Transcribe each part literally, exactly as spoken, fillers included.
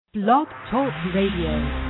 Blog Talk Radio.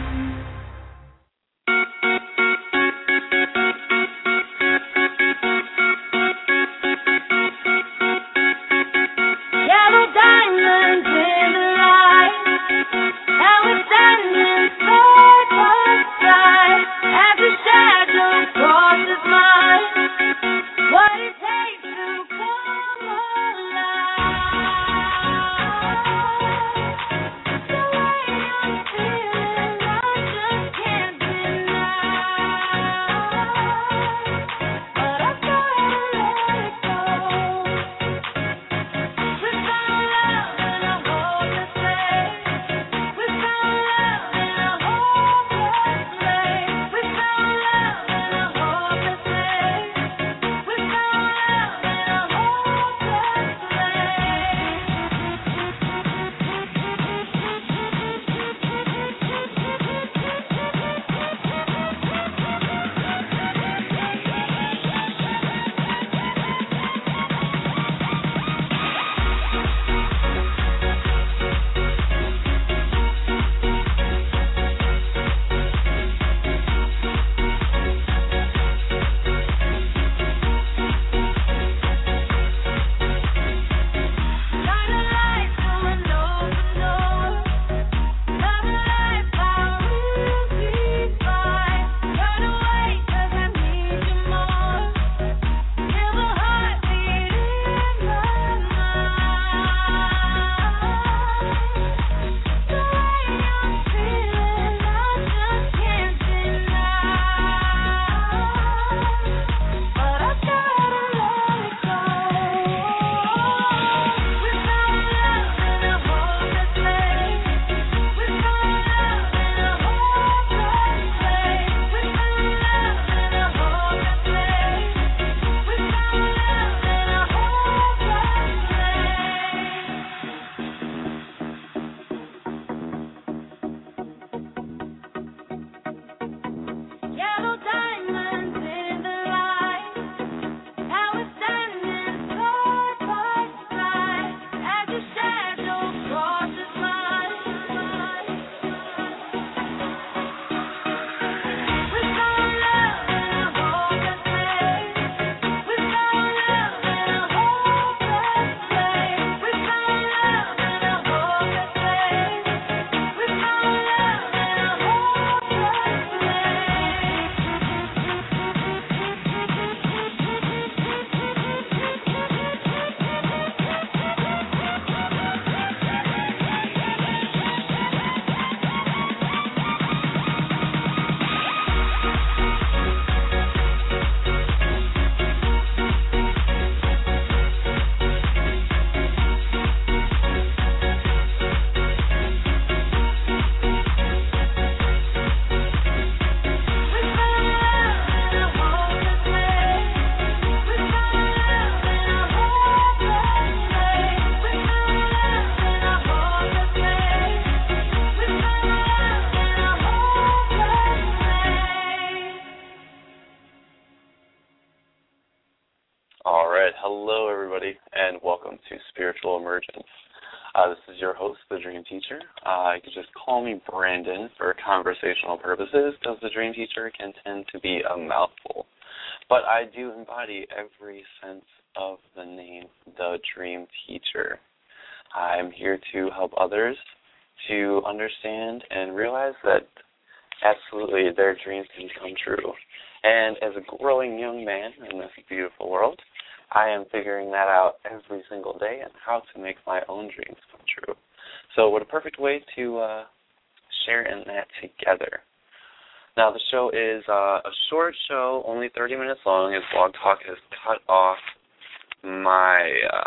Uh, this is your host, the Dream Teacher. Uh, you can just call me Brandon for conversational purposes because the Dream Teacher can tend to be a mouthful. But I do embody every sense of the name, the Dream Teacher. I'm here to help others to understand and realize that absolutely their dreams can come true. And as a growing young man in this beautiful world, I am figuring that out every single day and how to make my own dreams come true. So what a perfect way to uh, share in that together. Now the show is uh, a short show, only thirty minutes long, as Blog Talk has cut off my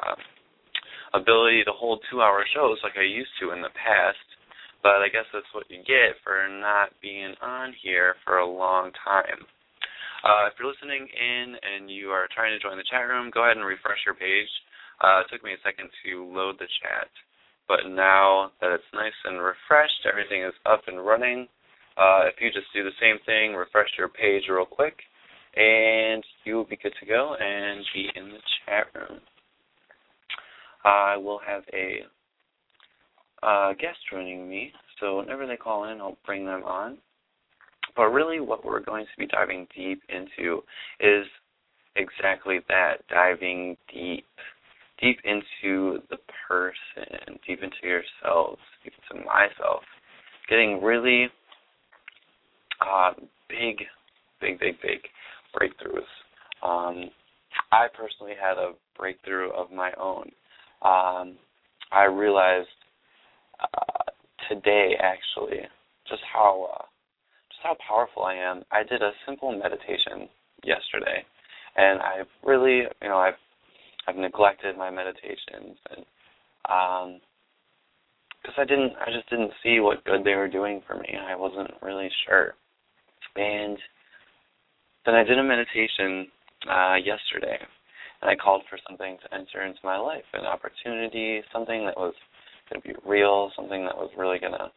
uh, ability to hold two-hour shows like I used to in the past. But I guess that's what you get for not being on here for a long time. Uh, if you're listening in and you are trying to join the chat room, go ahead and refresh your page. Uh, it took me a second to load the chat, but now that it's nice and refreshed, everything is up and running. Uh, if you just do the same thing, refresh your page real quick, and you will be good to go and be in the chat room. I will have a uh, guest joining me, so whenever they call in, I'll bring them on. But really what we're going to be diving deep into is exactly that, diving deep, deep into the person, deep into yourselves, deep into myself, getting really uh, big, big, big, big breakthroughs. Um, I personally had a breakthrough of my own. Um, I realized uh, today, actually, just how uh, just how powerful I am. I did a simple meditation yesterday, and I've really, you know, I've I've neglected my meditations, and um, because I didn't, I just didn't see what good they were doing for me. I wasn't really sure, and then I did a meditation uh, yesterday, and I called for something to enter into my life, an opportunity, something that was going to be real, something that was really going to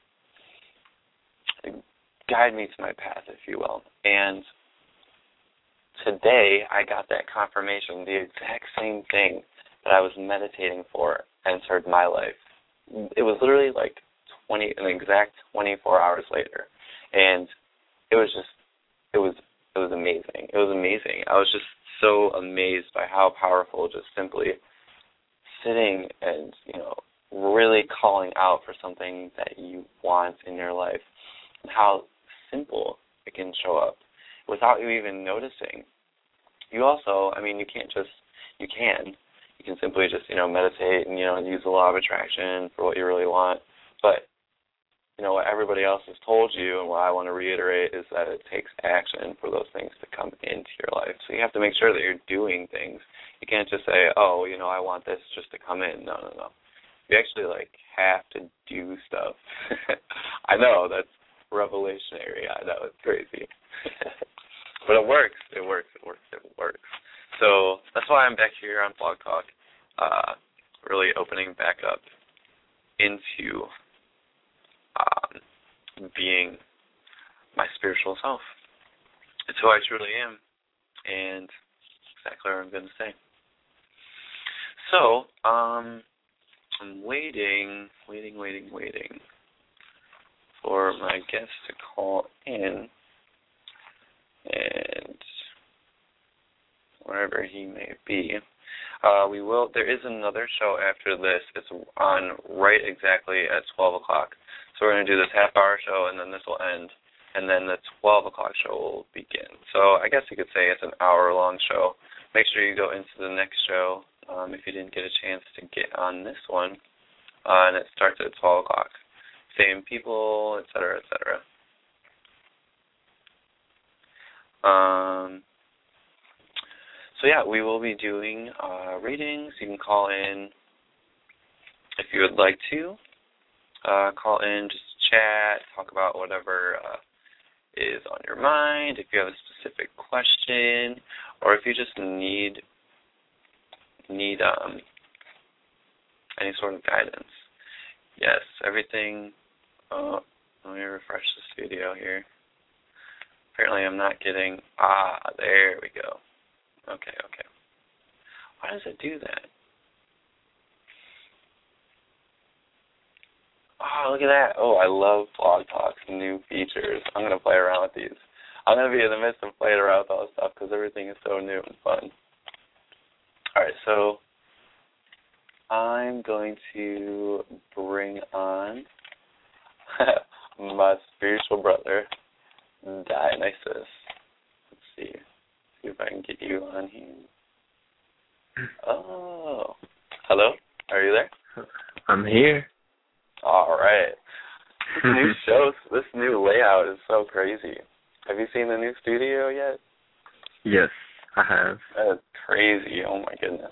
guide me to my path, if you will. And today I got that confirmation, the exact same thing that I was meditating for entered my life. It was literally like twenty, an exact twenty-four hours later, and it was just, it was, it was amazing. It was amazing. I was just so amazed by how powerful just simply sitting and, you know, really calling out for something that you want in your life, and how simple it can show up without you even noticing. You also, I mean, you can't just, you can, you can simply just, you know, meditate and, you know, use the law of attraction for what you really want, but, you know, what everybody else has told you and what I want to reiterate is that it takes action for those things to come into your life. So you have to make sure that you're doing things. You can't just say, oh, you know, I want this just to come in. No, no, no. You actually, like, have to do stuff. I know, that's revelationary. I know, it's crazy. But it works. It works. It works. It works. So that's why I'm back here on Blog Talk, uh, really opening back up into um, being my spiritual self. It's who I truly am, and exactly what I'm going to say. So, um, I'm waiting, waiting, waiting, waiting for my guest to call in, and wherever he may be. Uh, we will. There is another show after this. It's on right exactly at twelve o'clock. So we're going to do this half-hour show, and then this will end, and then the twelve o'clock show will begin. So I guess you could say it's an hour-long show. Make sure you go into the next show um, if you didn't get a chance to get on this one, uh, and it starts at twelve o'clock. Same people, et cetera, et cetera. Um, so yeah, we will be doing uh, readings. You can call in if you would like to. Uh, call in, just chat, talk about whatever uh, is on your mind. If you have a specific question, or if you just need need um, any sort of guidance. Yes, everything. Oh, let me refresh the studio here. Apparently I'm not getting, ah, there we go. Okay, okay. Why does it do that? Oh, look at that. Oh, I love Blog Talk's new features. I'm going to play around with these. I'm going to be in the midst of playing around with all this stuff because everything is so new and fun. All right, so I'm going to bring on my spiritual brother, Dionysus. Let's see. See if I can get you on here. Oh. Hello? Are you there? I'm here. All right. This new show, this new layout is so crazy. Have you seen the new studio yet? Yes, I have. That's crazy. Oh, my goodness.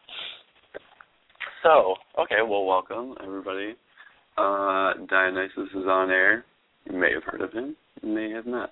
So, okay, well, welcome, everybody. Uh, Dionysus is on air. You may have heard of him. You may have not.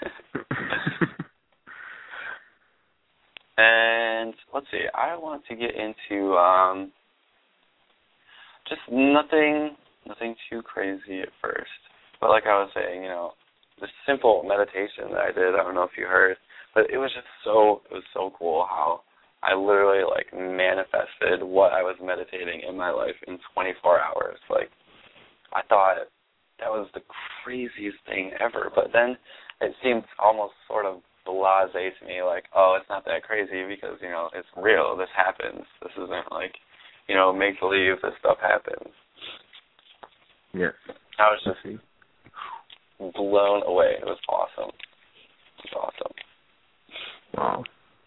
And let's see. I want to get into um, just nothing, nothing too crazy at first. But like I was saying, you know, the simple meditation that I did. I don't know if you heard, but it was just so. It was so cool how I literally like manifested what I was meditating in my life in twenty-four hours. Like I thought, that was the craziest thing ever. But then it seemed almost sort of blasé to me, like, oh, it's not that crazy because, you know, it's real. This happens. This isn't like, you know, make-believe. This stuff happens. Yes. I was just blown away. It was awesome. It was awesome. Wow.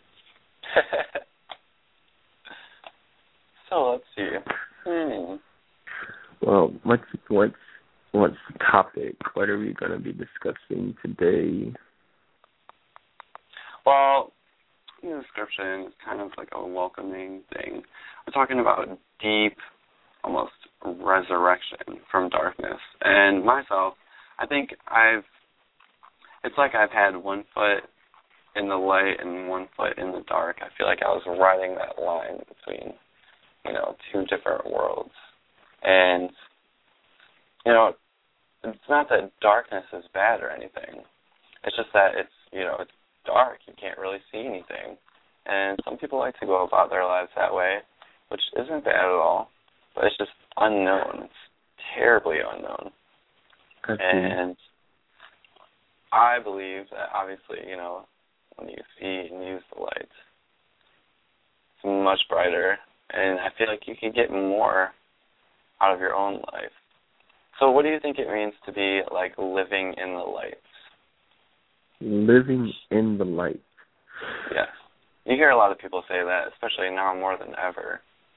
So let's see. Hmm. Well, what's what's what's the topic? What are we going to be discussing today? Well, the description is kind of like a welcoming thing. We're talking about deep, almost resurrection from darkness. And myself, I think I've, it's like I've had one foot in the light and one foot in the dark. I feel like I was riding that line between, you know, two different worlds. And, you know, it's not that darkness is bad or anything. It's just that it's, you know, it's dark. You can't really see anything. And some people like to go about their lives that way, which isn't bad at all, but it's just unknown. It's terribly unknown. And I believe that obviously, you know, when you see and use the light, it's much brighter, and I feel like you can get more out of your own life. So what do you think it means to be, like, living in the light? Living in the light. Yes. You hear a lot of people say that, especially now more than ever.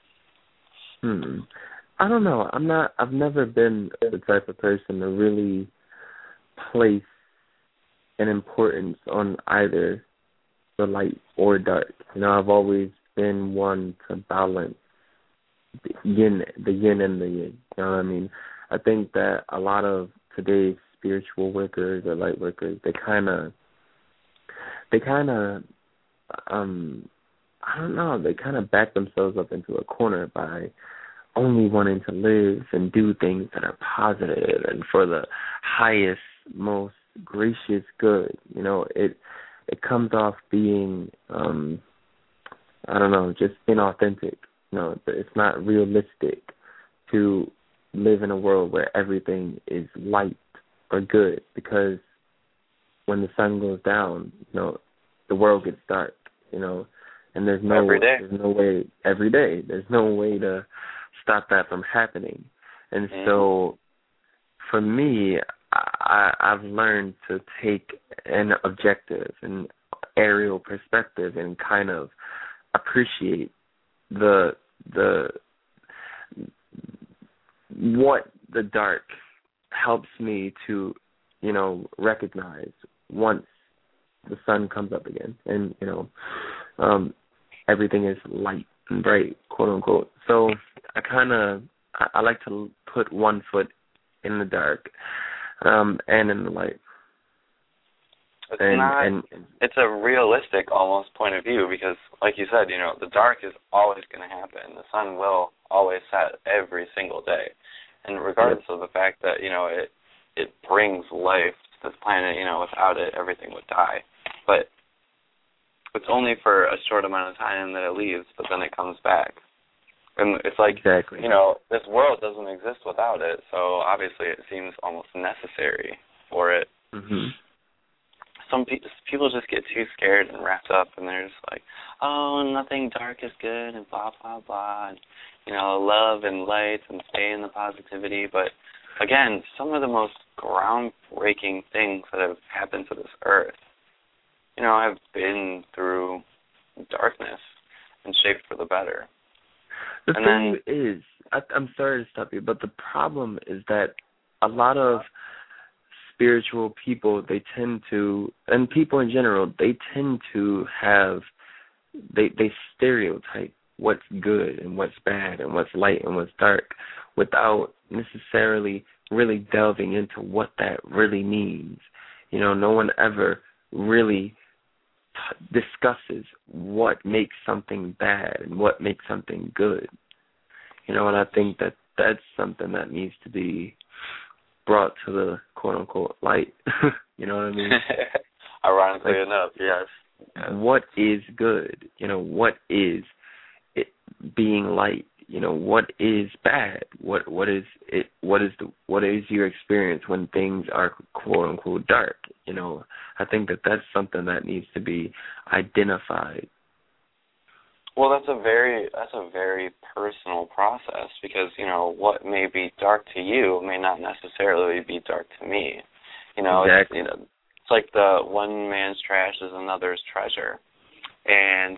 Hmm. I don't know. I'm not, I've never been the type of person to really place an importance on either the light or dark. You know, I've always been one to balance the yin, the yin and the yin. You know what I mean? I think that a lot of today's spiritual workers or light workers, they kind of, they kind of, um, I don't know, they kind of back themselves up into a corner by only wanting to live and do things that are positive and for the highest, most gracious good. You know, it it comes off being, um, I don't know, just inauthentic. You know, it's not realistic to live in a world where everything is light or good, because when the sun goes down, you know, the world gets dark, you know, and there's no every day. there's no way every day. There's no way to stop that from happening. And mm-hmm. so for me, I, I've learned to take an objective and aerial perspective and kind of appreciate the the what the dark helps me to, you know, recognize once the sun comes up again, and you know, um, everything is light and bright, quote unquote. So I kind of I, I like to put one foot in the dark um, and in the light. It's and, not. And, it's a realistic almost point of view, because, like you said, you know, the dark is always going to happen. The sun will always set every single day, and regardless yeah. of the fact that, you know, it it brings life to this planet, you know, without it, everything would die. But it's only for a short amount of time that it leaves, but then it comes back. And it's like, exactly. you know, this world doesn't exist without it, so obviously it seems almost necessary for it. Mm-hmm. Some pe- people just get too scared and wrapped up, and they're just like, oh, nothing dark is good, and blah, blah, blah, and, you know, love and light and stay in the positivity. But, again, some of the most groundbreaking things that have happened to this earth, you know, have been through darkness and shaped for the better. The and thing then, is, I, I'm sorry to stop you, but the problem is that a lot of spiritual people, they tend to, and people in general, they tend to have, they they stereotype what's good and what's bad and what's light and what's dark without necessarily really delving into what that really means. You know, no one ever really t- discusses what makes something bad and what makes something good. You know, and I think that that's something that needs to be brought to the quote-unquote light. You know what I mean? Ironically like, enough, yes. yes. What is good? You know, what is it being light? You know, what is bad? What what is it? What is the what is your experience when things are quote unquote dark? You know, I think that that's something that needs to be identified. Well, that's a very that's a very personal process because, you know, what may be dark to you may not necessarily be dark to me. You know, exactly. it's, you know, it's like the one man's trash is another's treasure, and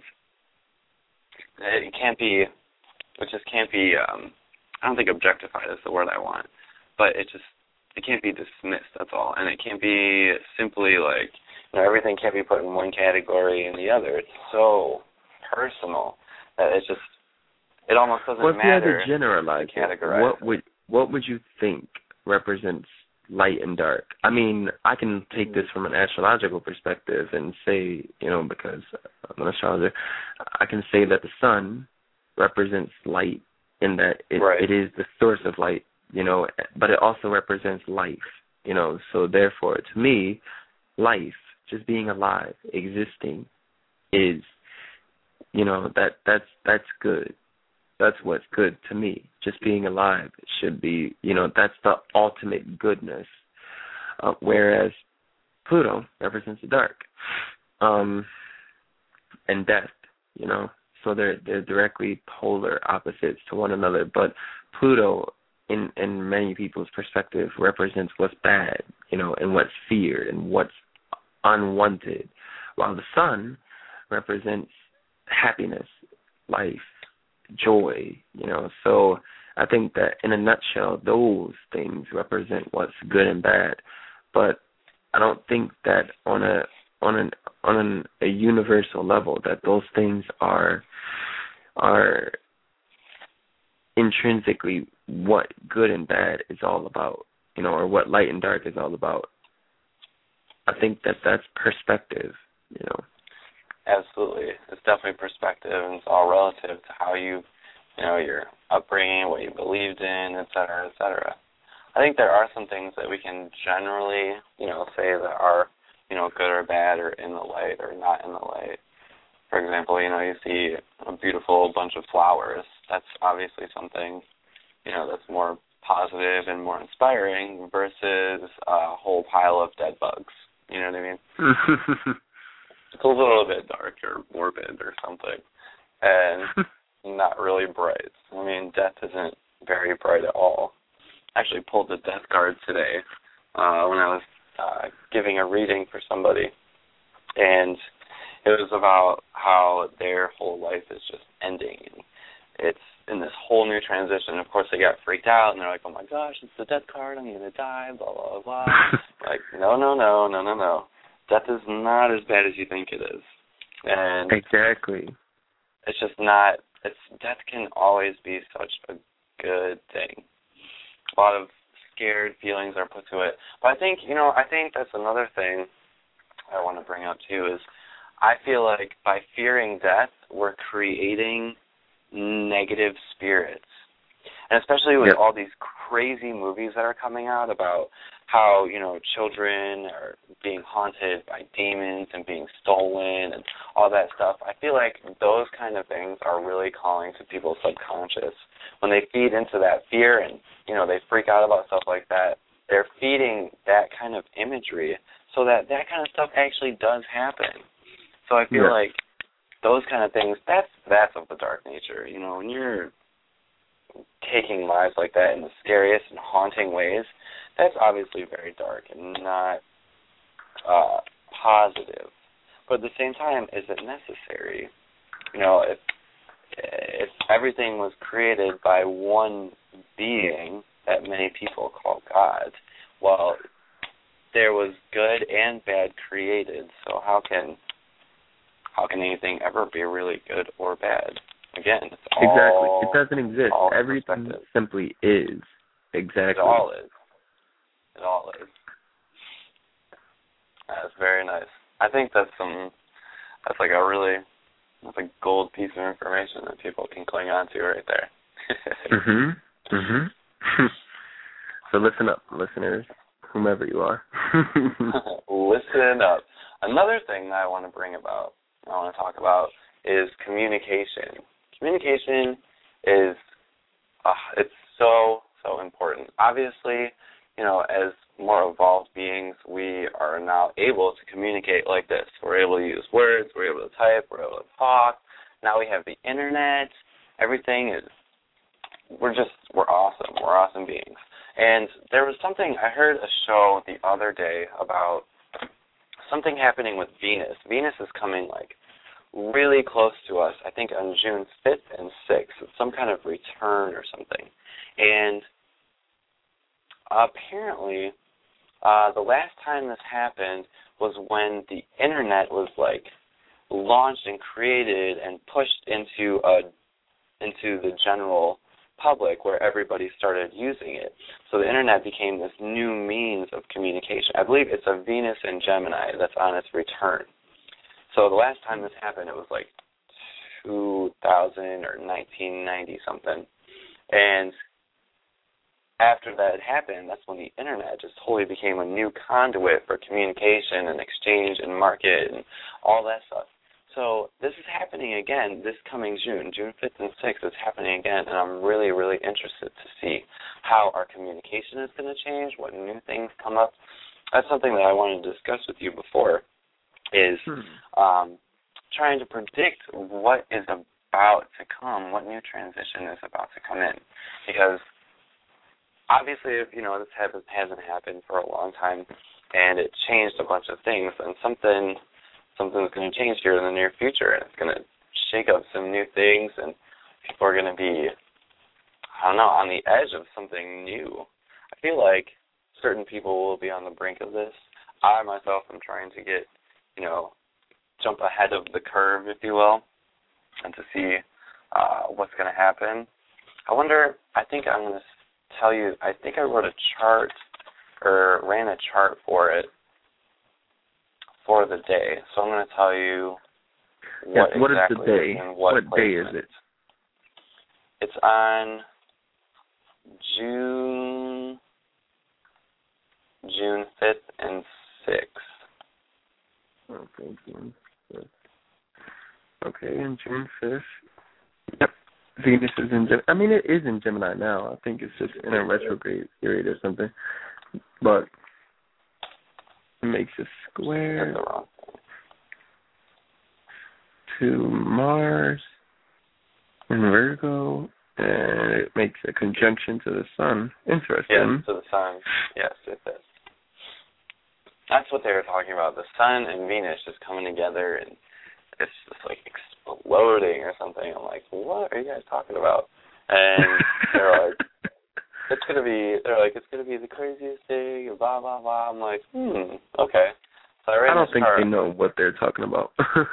it can't be. It just can't be, um, I don't think objectified is the word I want, but it just, it can't be dismissed, that's all. And it can't be simply like, you know, everything can't be put in one category and the other. It's so personal that it just, it almost doesn't well, if matter. You had to generalize it, what would, what would you think represents light and dark? I mean, I can take this from an astrological perspective and say, you know, because I'm an astrologer, I can say that the sun represents light in that it, right. it is the source of light, you know, but it also represents life, you know. So therefore, to me, life, just being alive, existing, is, you know, that that's that's good. That's what's good to me. Just being alive should be, you know, that's the ultimate goodness. Uh, whereas Pluto represents the dark, um, and death, you know. So they're they're directly polar opposites to one another. But Pluto, in in many people's perspective, represents what's bad, you know, and what's feared and what's unwanted, while the sun represents happiness, life, joy, you know. So I think that in a nutshell, those things represent what's good and bad. But I don't think that on a on an on an, a universal level that those things are are intrinsically what good and bad is all about, you know, or what light and dark is all about. I think that that's perspective, you know. Absolutely. It's definitely perspective, and it's all relative to how you, you know, your upbringing, what you believed in, et cetera, et cetera. I think there are some things that we can generally, you know, say that are, you know, good or bad or in the light or not in the light. For example, you know, you see a beautiful bunch of flowers. That's obviously something, you know, that's more positive and more inspiring versus a whole pile of dead bugs. You know what I mean? It's a little bit dark or morbid or something, and not really bright. I mean, death isn't very bright at all. I actually pulled the death card today uh, when I was uh, giving a reading for somebody, and it was about how their whole life is just ending, and it's in this whole new transition. Of course, they got freaked out, and they're like, oh, my gosh, it's the death card, I'm going to die, blah, blah, blah. Like, no, no, no, no, no, no. Death is not as bad as you think it is. And exactly. It's just not, it's death can always be such a good thing. A lot of scared feelings are put to it. But I think, you know, I think that's another thing I want to bring up, too, is I feel like by fearing death, we're creating negative spirits. And especially with yep. all these crazy movies that are coming out about how, you know, children are being haunted by demons and being stolen and all that stuff, I feel like those kind of things are really calling to people's subconscious. When they feed into that fear and, you know, they freak out about stuff like that, they're feeding that kind of imagery so that that kind of stuff actually does happen. So I feel yeah. like those kind of things, that's that's of the dark nature. You know, when you're taking lives like that in the scariest and haunting ways, that's obviously very dark and not uh, positive. But at the same time, is it necessary? You know, if if everything was created by one being that many people call God, well, there was good and bad created. So how can how can anything ever be really good or bad? Again, it's all exactly. It doesn't exist. Everything simply is. Exactly. It all is. It all is. That's very nice. I think that's some. That's like a really, that's a gold piece of information that people can cling on to right there. mhm. Mhm. So listen up, listeners, whomever you are. Listen up. Another thing that I want to bring about, I want to talk about, is communication. Communication is uh, it's so, so important. Obviously, you know, as more evolved beings, we are now able to communicate like this. We're able to use words, we're able to type, we're able to talk. Now we have the internet. Everything is, we're just, we're awesome. We're awesome beings. And there was something, I heard a show the other day about something happening with Venus. Venus is coming, like, really close to us, I think on June fifth and sixth. It's some kind of return or something. And apparently, uh, the last time this happened was when the internet was, like, launched and created and pushed into a into the general public where everybody started using it. So the internet became this new means of communication. I believe it's a Venus in Gemini that's on its return. So the last time this happened, it was like two thousand or nineteen ninety something. And after that happened, that's when the internet just totally became a new conduit for communication and exchange and market and all that stuff. So this is happening again this coming June, June fifth and sixth. It's happening again, and I'm really, really interested to see how our communication is going to change, what new things come up. That's something that I wanted to discuss with you before, is hmm. um, trying to predict what is about to come, what new transition is about to come in. Because obviously, if you know this hasn't happened for a long time, and it changed a bunch of things, and something something's going to change here in the near future, and it's going to shake up some new things, and people are going to be, I don't know, on the edge of something new. I feel like certain people will be on the brink of this. I, myself, am trying to get, you know, jump ahead of the curve, if you will, and to see uh, what's going to happen. I wonder, I think I'm going to tell you, I think I wrote a chart, or ran a chart for it, for the day. So I'm going to tell you what yes, what exactly is the day? and what, what day is it? It's on June June fifth and sixth. Okay, June fifth. Okay, and June fifth. Yep. Venus is in Gemini. I mean, it is in Gemini now. I think it's just in a retrograde period or something. But it makes a square to Mars in Virgo, and it makes a conjunction to the Sun. Interesting. Yes, to the Sun. Yes, it is. That's what they were talking about. The Sun and Venus just coming together, and it's just like exploding or something. I'm like, what are you guys talking about? And they're like, it's gonna be. They're like, it's gonna be the craziest thing. Blah blah blah. I'm like, hmm, okay. So I, I don't think chart. They know what they're talking about.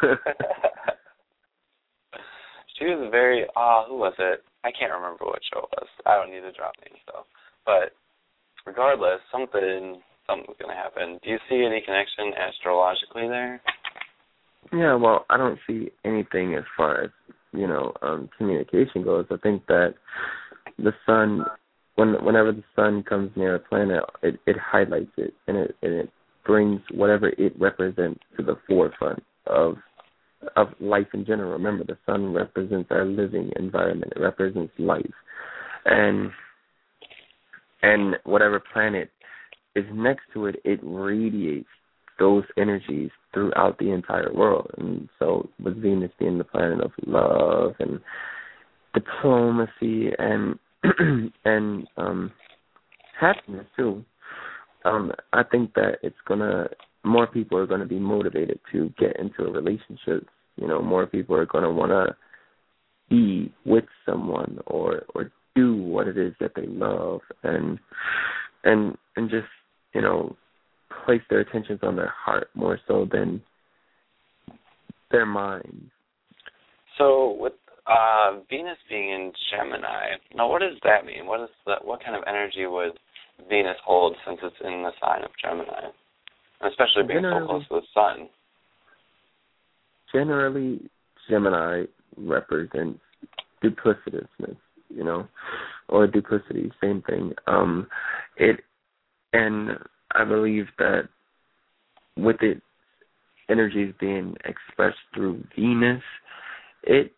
She was very. Ah, uh, who was it? I can't remember what show it was. I don't need to drop names though. But regardless, something something's gonna happen. Do you see any connection astrologically there? Yeah, well, I don't see anything as far as, you know, um, communication goes. I think that the sun, when whenever the sun comes near a planet, it, it highlights it, and it, and it brings whatever it represents to the forefront of of life in general. Remember, the sun represents our living environment. It represents life. And and whatever planet is next to it, it radiates those energies throughout the entire world. And so with Venus being the planet of love and diplomacy and and um, happiness too, um, I think that it's gonna more people are gonna be motivated to get into a relationship. You know, more people are gonna wanna be with someone or or do what it is that they love and and and just, you know, place their attentions on their heart more so than their mind. So with uh, Venus being in Gemini, now what does that mean? What is the, what kind of energy would Venus hold since it's in the sign of Gemini, especially being generally, so close to the sun? Generally, Gemini represents duplicitousness, you know, or duplicity, same thing. Um, it and I believe that with its energies being expressed through Venus, it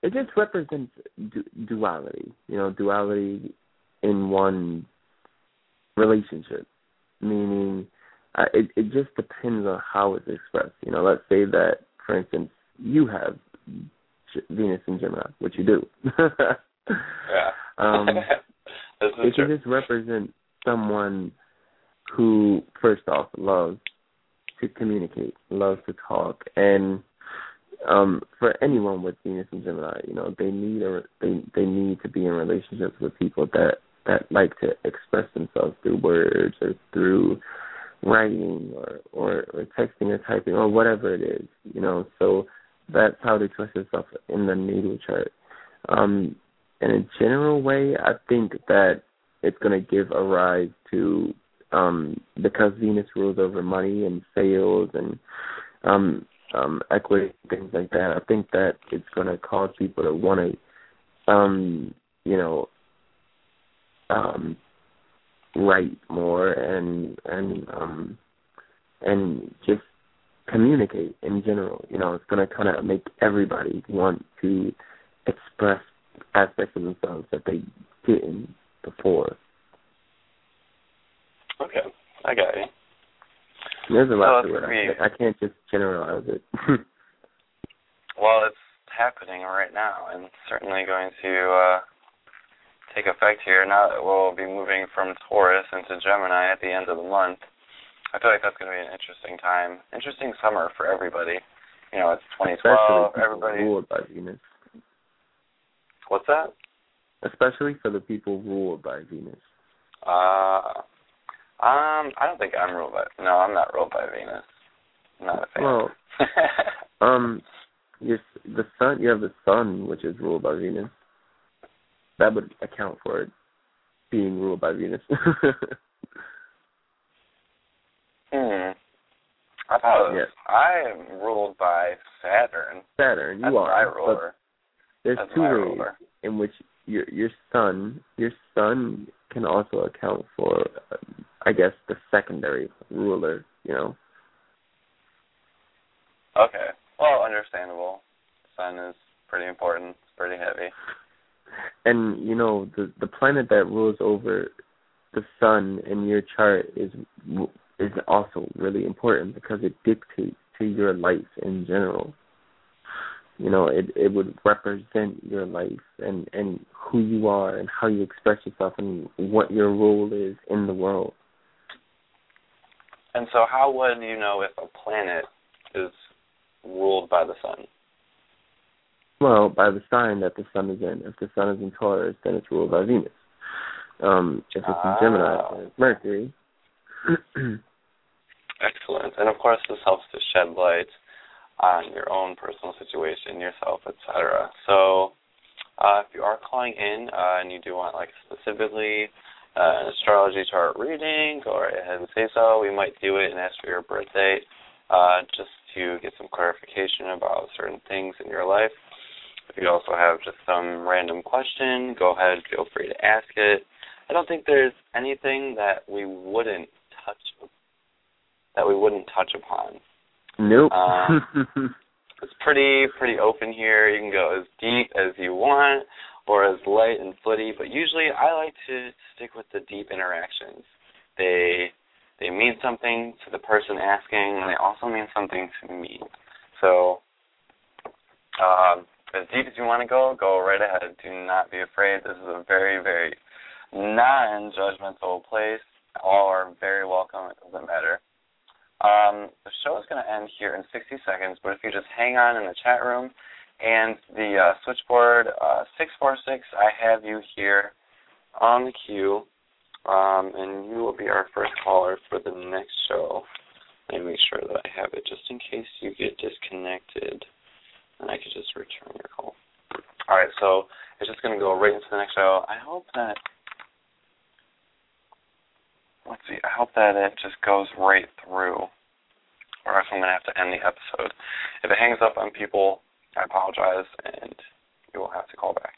it just represents du- duality, you know, duality in one relationship, meaning uh, it, it just depends on how it's expressed. You know, let's say that, for instance, you have Venus in Gemini, which you do. Yeah. um, this is it true. can just represent someone who, first off, loves to communicate, loves to talk, and um, for anyone with Venus and Gemini, you know, they need a they they need to be in relationships with people that that like to express themselves through words or through writing or, or, or texting or typing or whatever it is, you know. So that's how they express themselves in the natal chart. Um, in a general way, I think that it's going to give a rise to, um, because Venus rules over money and sales and um, um, equity, things like that, I think that it's going to cause people to want to, um, you know, um, write more and and um, and just communicate in general. You know, it's going to kind of make everybody want to express aspects of themselves that they didn't before. Okay, I got you. There's a lot so to it. We, I can't just generalize it. well, it's happening right now, and certainly going to uh, take effect here. Now that we'll be moving from Taurus into Gemini at the end of the month, I feel like that's going to be an interesting time, interesting summer for everybody. You know, it's twenty twelve. Especially everybody ruled by Venus. What's that? Especially for the people ruled by Venus. Uh, um, I don't think I'm ruled by. No, I'm not ruled by Venus. I'm not a fan. Well, um, your the sun. You have the sun, which is ruled by Venus. That would account for it being ruled by Venus. hmm. I thought it was, yes. I am ruled by Saturn. Saturn, you That's are. my ruler. There's That's two my ways ruler. in which your your sun your sun can also account for, um, I guess, the secondary ruler. You know. Okay. Well, understandable. Sun is pretty important. It's pretty heavy. And you know the the planet that rules over the sun in your chart is is also really important because it dictates to your life in general. You know, it it would represent your life and, and who you are and how you express yourself and what your role is in the world. And so how would you know if a planet is ruled by the sun? Well, by the sign that the sun is in. If the sun is in Taurus, then it's ruled by Venus. Um, if it's ah. in Gemini, then it's Mercury. Excellent. And of course this helps to shed light on your own personal situation, yourself, et cetera. So uh, if you are calling in uh, and you do want like specifically uh, an astrology chart reading, go right ahead and say so. We might do it and ask for your birth date uh, just to get some clarification about certain things in your life. If you also have just some random question, go ahead, feel free to ask it. I don't think there's anything that we wouldn't touch that we wouldn't touch upon. Nope. Um, it's pretty pretty open here. You can go as deep as you want or as light and footy, but usually I like to stick with the deep interactions. They they mean something to the person asking, and they also mean something to me. So um, as deep as you want to go, go right ahead. Do not be afraid. This is a very, very non-judgmental place. All are very welcome. It doesn't matter. Um, the show is going to end here in sixty seconds, but if you just hang on in the chat room and the uh, switchboard uh, six four six, I have you here on the queue, um, and you will be our first caller for the next show. Let me make sure that I have it just in case you get disconnected, and I can just return your call. All right, so it's just going to go right into the next show. I hope that Let's see, I hope that it just goes right through, or else I'm going to have to end the episode. If it hangs up on people, I apologize, and you will have to call back.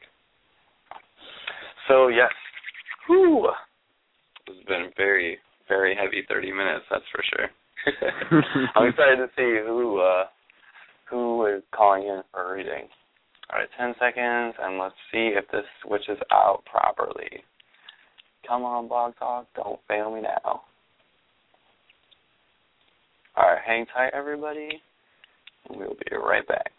So, yes. Whew. This has been a very, very heavy thirty minutes, that's for sure. I'm excited to see who uh, who is calling in for a reading. All right, ten seconds, and let's see if this switches out properly. Come on, Blog Talk, don't fail me now. All right, hang tight, everybody, and we'll be right back.